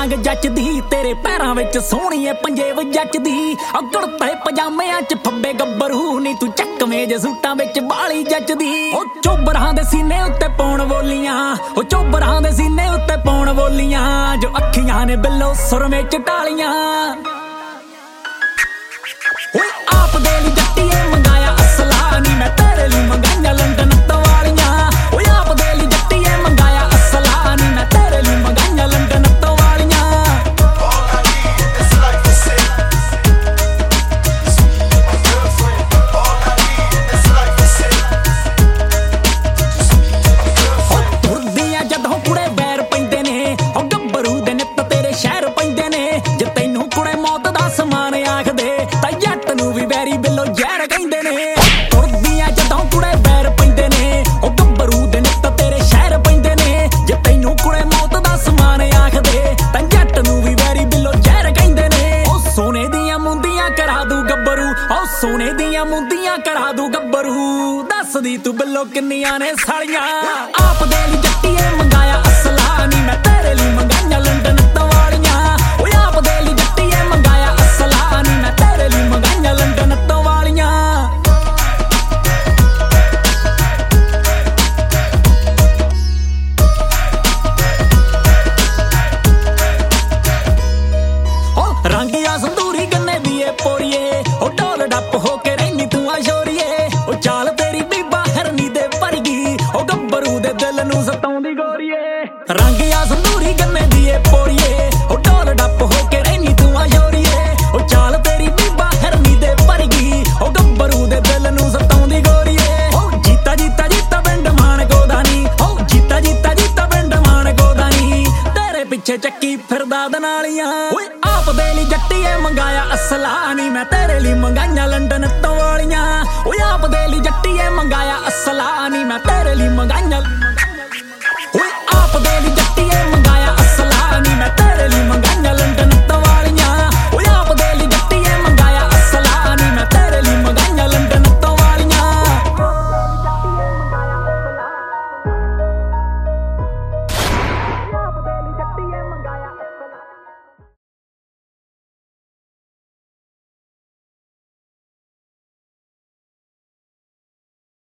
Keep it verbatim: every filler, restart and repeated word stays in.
ਰੰਗ ਜੱਚਦੀ ਤੇਰੇ ਪੈਰਾਂ ਵਿੱਚ ਸੋਹਣੀਏ ਪੰਜੇਬ ਜੱਚਦੀ ਆ ਕੁੜਤੇ ਪਜਾਮਿਆਂ ਚ ਫੱਬੇ ਗੱਭਰੂ ਨੀ ਤੂੰ ਚੱਕਵੇਂ ਜੇ ਸੂਟਾਂ ਵਿੱਚ ਬਾਲੀ ਜੱਚਦੀ ਉਹ ਚੋਬਰਾਂ ਦੇ ਸੀਨੇ ਉੱਤੇ ਪਾਉਣ ਬੋਲੀਆਂ ਉਹ ਚੋਬਰਾਂ ਦੇ ਸੀਨੇ ਉੱਤੇ ਪਾਉਣ ਬੋਲੀਆਂ ਜੋ ਅੱਖੀਆਂ ਨੇ ਬਿੱਲੋ ਸੁਰਮੇ ਚ ਢਾਲੀਆਂ ਓਏ ਆਪ ਦੇ ਲਈ ਜੱਟੀਏ ਮੰਗਾਇਆ ਅਸਲਾ ਨੀ ਮੈਂ ਤੇਰੇ ਲਈ ਮੰਗਾਈਆਂ ਲੰਡਨ ਤੋਂ ਵਾਲੀਆਂ ਓਏ ਆਪ ਦੇ ਲਈ ਜੱਟੀਏ ਮੰਗਾਇਆ ਅਸਲਾ ਨੀ ਮੈਂ ਤੇਰੇ ਲਈ ਮੰਗਾਈਆਂ ਲੰਡਨ ਤੋਂ ਵਾਲੀਆਂ ਤੁਰਦੀਆਂ ਜਦੋਂ ਕੁੜੇ ਬੈਰ ਪੈਂਦੇ ਨੇ ਉਹ ਗੱਭਰੂ ਦੇ ਨਿੱਤ ਤੇਰੇ ਸ਼ਹਿਰ ਪੈਂਦੇ ਨੇ ਜੇ ਤੈਨੂੰ ਕੁੜੇ ਮੌਤ ਦਾ ਸਮਾਨ ਆਖਦੇ ਤਾਂ ਜੱਟ ਨੂੰ ਵੀ ਵੈਰੀ ਬਿੱਲੋ ਜ਼ਹਿਰ ਕਹਿੰਦੇ ਨੇ ਤੁਰਦੀਆਂ ਜਦੋਂ ਕੁੜੇ ਬੈਰ ਪੈਂਦੇ ਨੇ ਉਹ ਗੱਭਰੂ ਦੇ ਨਿੱਤ ਤੇਰੇ ਸ਼ਹਿਰ ਪੈਂਦੇ ਨੇ ਜੇ ਤੈਨੂੰ ਕੁੜੇ ਮੌਤ ਦਾ ਸਮਾਨ ਆਖਦੇ ਤਾਂ ਜੱਟ ਨੂੰ ਵੀ ਵੈਰੀ ਬਿੱਲੋ ਜ਼ਹਿਰ ਕਹਿੰਦੇ ਨੇ ਉਹ ਸੋਨੇ ਦੀਆਂ ਮੁੰਦੀਆਂ ਕਰਾ ਦੂ ਗੱਭਰੂ ਉਹ ਸੋਨੇ ਦੀਆਂ ਮੁੰਦੀਆਂ ਕਰਾ ਦੂ ਗੱਭਰੂ ਦੱਸਦੀ ਤੂੰ ਬਿੱਲੋ ਕਿੰਨੀਆਂ ਨੇ ਸਾਲੀਆਂ ਆਪ ਦੇ ਲਈ ਜੱਟੀਏ ਮੰਗਾਇਆ ਅਸਲਾ ਨੀ ਮੈਂ ਤੇਰੇ ਲਈ ਮੰਗਾਈਆਂ ਲੰਡਨ ਤੋਂ ਵਾਲੀਆਂ ਓਏ ਆਪ ਦੇ ਲਈ ਜੱਟੀਏ ਮੰਗਾਇਆ ਅਸਲਾ ਨੀ ਮੈਂ ਤੇਰੇ ਲਈ ਮੰਗਾਈਆਂ ਲੰਡਨ ਤੋਂ ਵਾਲੀਆਂ ਓ ਰੰਗੀਆਂ ਸੰਦੂਰੀ ਗੰਨੇ ਦੀ ਏ ਪੋਰੀਏ ਉਹ ਢੋਲ ਡੱਪ ਹੋ ਕੇ ਰਹਿਨੀ ਤੂੰ ਆ ਸ਼ੋਰੀਏ ਉਹ ਚਾਲ ਤੇਰੀ ਬੀਬਾ ਹਰਨੀ ਦੇ ਵਰਗੀ ਉਹ ਗੱਭਰੂ ਦੇ ਦਿਲ ਨੂੰ ਸਤਾਉਂਦੀ ਗੋਰੀਏ ਰੰਗੀਆਂ ਸੰਦੂਰੀ ਗੰਨੇ ਦੀ ਏ ਪੋਰੀਏ ਉਹ ਢੋਲ ਡੱਪ ਹੋ ਕੇ ਰਹਿਨੀ ਤੂੰ ਆ ਸ਼ੋਰੀਏ ਉਹ ਚਾਲ ਤੇਰੀ ਬੀਬਾ ਹਰਨੀ ਦੇ ਵਰਗੀ ਉਹ ਗੱਭਰੂ ਦੇ ਦਿਲ ਨੂੰ ਸਤਾਉਂਦੀ ਗੋਰੀਏ ਉਹ ਜੀਤਾ ਜੀਤਾ ਜੀਤਾ ਪਿੰਡ ਮਾਨ ਗੋਦਾਨੀ ਉਹ ਜੀਤਾ ਜੀਤਾ ਜੀਤਾ ਪਿੰਡ ਮਾਨ ਗੋਦਾਨੀ ਤੇਰੇ ਪਿੱਛੇ ਚੱਕੀ ਫਿਰਦਾ ਦਨਾਲੀਆਂ ਓਏ ਆਪ ਦੇ ਲਈ ਜੱਟੀਏ ਮੰਗਾਇਆ ਅਸਲਾ ਨੀ ਮੈਂ ਤੇਰੇ ਲਈ ਮੰਗਾਈਆਂ ਲੰਡਨ ਤੋਂ ਵਾਲੀਆਂ ਓਏ ਆਪ ਦੇ ਲਈ ਜੱਟੀਏ ਮੰਗਾਇਆ ਅਸਲਾ